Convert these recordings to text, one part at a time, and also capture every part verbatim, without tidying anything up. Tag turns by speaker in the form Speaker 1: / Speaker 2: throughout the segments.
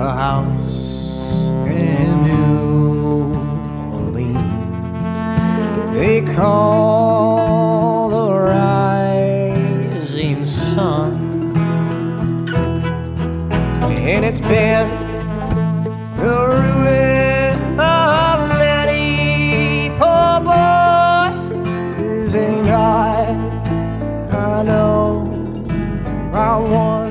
Speaker 1: a house in New Orleans they call the rising sun, and it's been the ruin of many poor boys, and God, I know I won.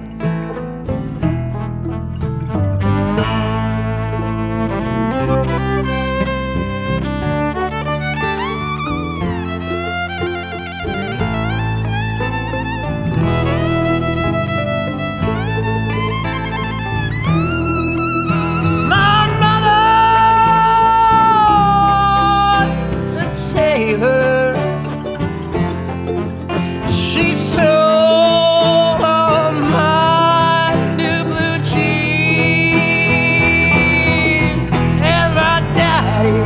Speaker 1: She sold all my new blue jeans, and my daddy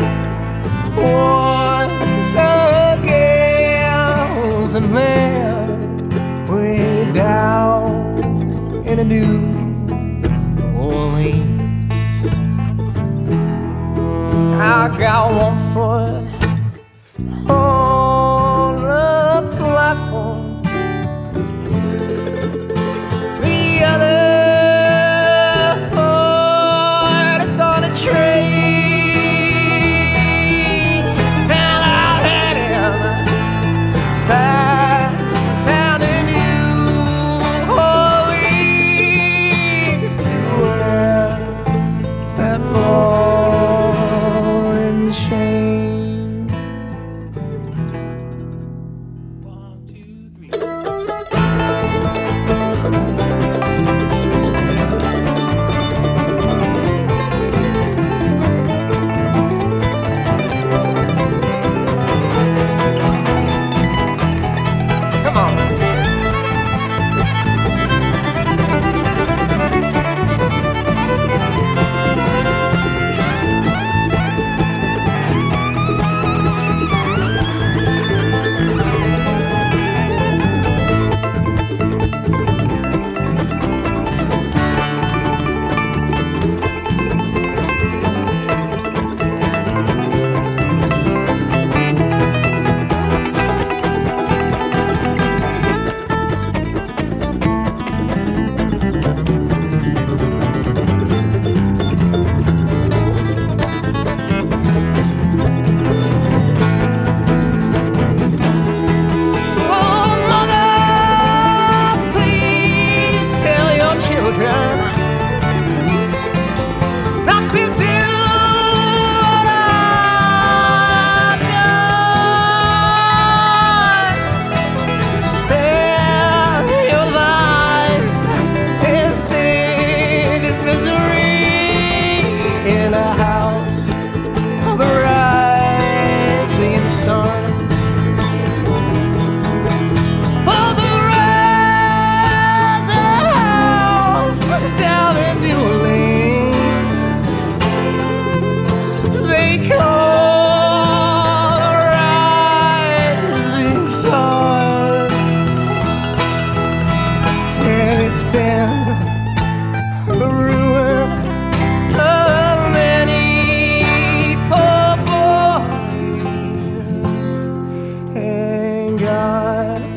Speaker 1: was a gambling man way down in a New Orleans. I got one foot on the platform, the other foot is on a train, and I'm heading back down to New Orleans to wear that ball and chain. The ruin of many poor boys, and God